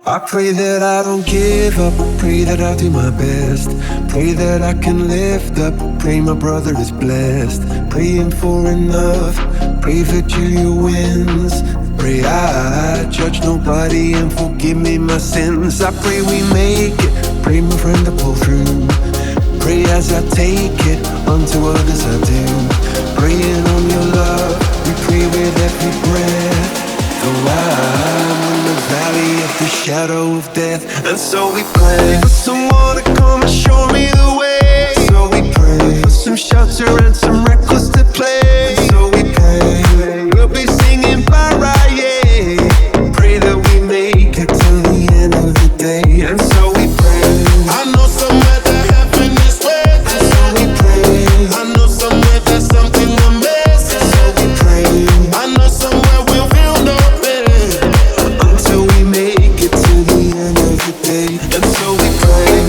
I pray that I don't give up, pray that I'll do my best, pray that I can lift up, pray my brother is blessed, praying for enough, pray for Julia wins, pray I judge nobody and forgive me my sins. I pray we make it, pray my friend to pull through, pray as I take it, unto others I do, praying on your love, we pray with every breath. Though I'm in the valley of the shadow of death, and so we pray for someone to come and show me the way. So we pray for some shelter and some records to play. So we pray we'll be singing Mariah. Pray that we make it to the end of the day, and so we pray. I know somewhere that heaven is waiting. And so we pray. I know somewhere that something amazing. So we pray. I know somewhere we'll feel no until we make it to the end of the day, and so we pray.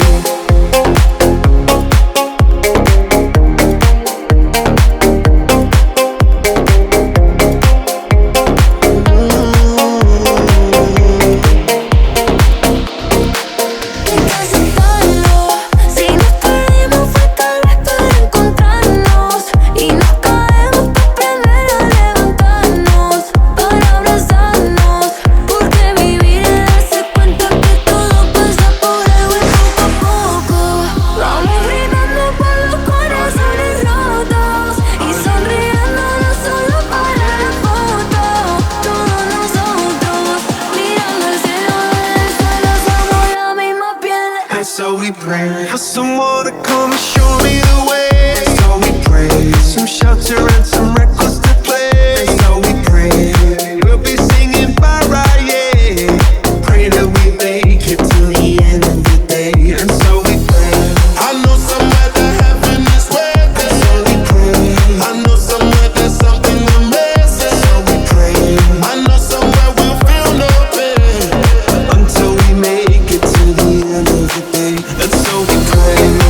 So we pray for someone to come and show me the way. So we pray some shelter and some records to play. So we pray we'll be singing Mariah. Pray that we make it to the end of the day, and so we pray. I know somewhere that heaven is waiting. So we pray. I know somewhere there's something amazing. So we pray. I know somewhere we'll feel no pain until we make it to the end of the day. And so we pray.